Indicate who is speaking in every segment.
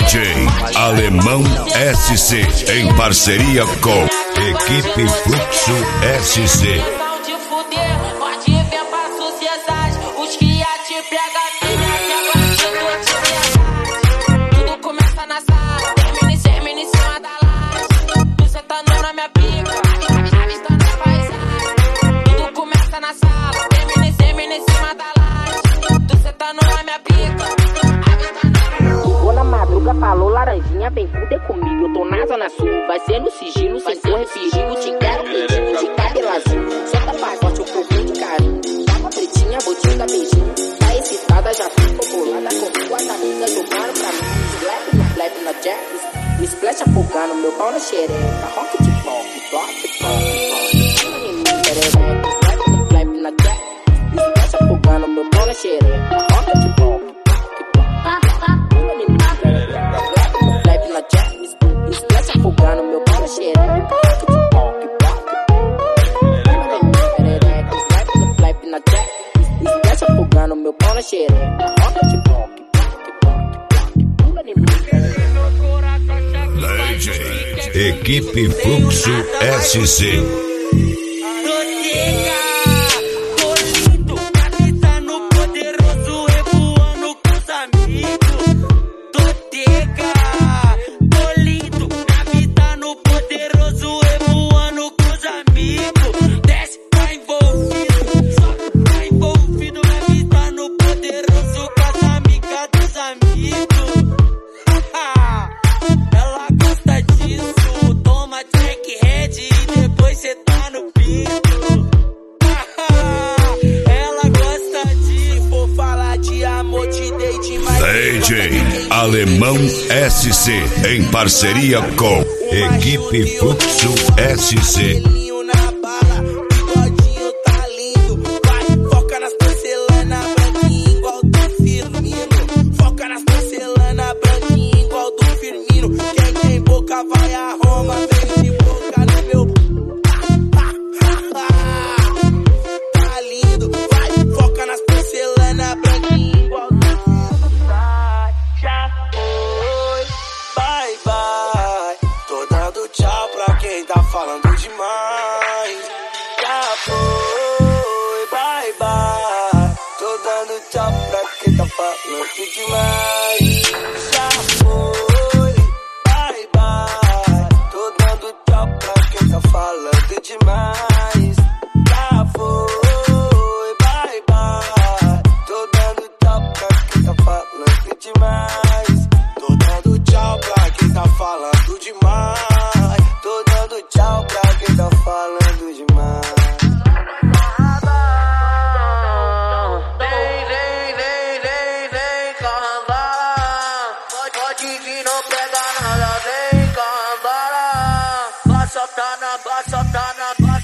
Speaker 1: DJ Alemão SC, em parceria com Equipe Fluxo SC.
Speaker 2: Pode vir pra sociedade, os que ia te pegar, tudo começa na sala, termina em cima da laje. Tu sentando na minha pica, avistando a paisagem. Tudo começa na sala, termina em cima da laje. Tu sentando na minha pica, avistando a paisagem.
Speaker 3: Ligou na madruga, falou laranjinha, vem fuder comigo. Eu tô na zona sul, vai ser no sigilo, sem correr perigo. Te quero pedindo de cabelo azul. Senta pacote, eu procuro de carinho. Tava pretinha, vou te dar beijinho. Tá excitada, já fico bolada. Comigo as amigas jogaram pra mim. Slap no flap na jazz. Splash afogando, meu pau na xereca. Rock de pop, pop, pop. Perereca, slap no flap na jazz. Splash afogando, meu pau na xereca. Rock de pop, pop, pop. Flap na jazz. Splash afogando, meu pau na xereca. Rock de pop, pop. Perereca, slap no flap na jazz. Splash afogando, meu pau na xereca. Rock de pop, pop. Pula em mim.
Speaker 1: DJ Equipe Fluxo SC. DJ Alemão SC, em parceria com Equipe Fluxo SC.
Speaker 4: Falando demais, já foi, bye bye. Tô dando tchau pra quem tá falando demais. Já foi, bye bye. Tô dando tchau pra quem tá falando demais. Já foi, bye bye. Tô dando tchau pra quem tá falando demais. Tô dando tchau pra quem tá falando demais. Tô dando tchau pra quem tá falando demais. Vem, cambara. Pode vir, não pega nada. Vem, cambara. Vai soltar na minha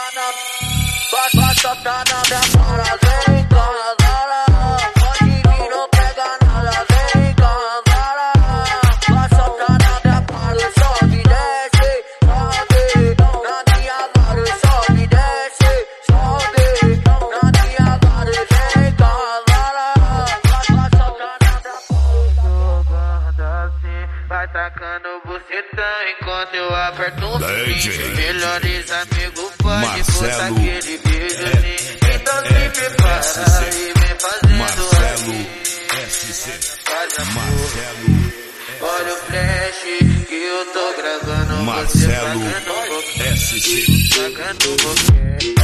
Speaker 4: cara. Vem, cambara. Pode vir, não pega nada. Vem, cambara. Vai soltar na minha cara. Sobe, desce. Vai tacando bucetão enquanto eu aperto um fim. Melhores amigos pode botar aquele beijo. Então se prepara e vem fazendo assim. Faz amor. Olha o flash que eu tô gravando.
Speaker 1: Marcelo
Speaker 4: você pagando,
Speaker 1: SC.
Speaker 4: pagando você.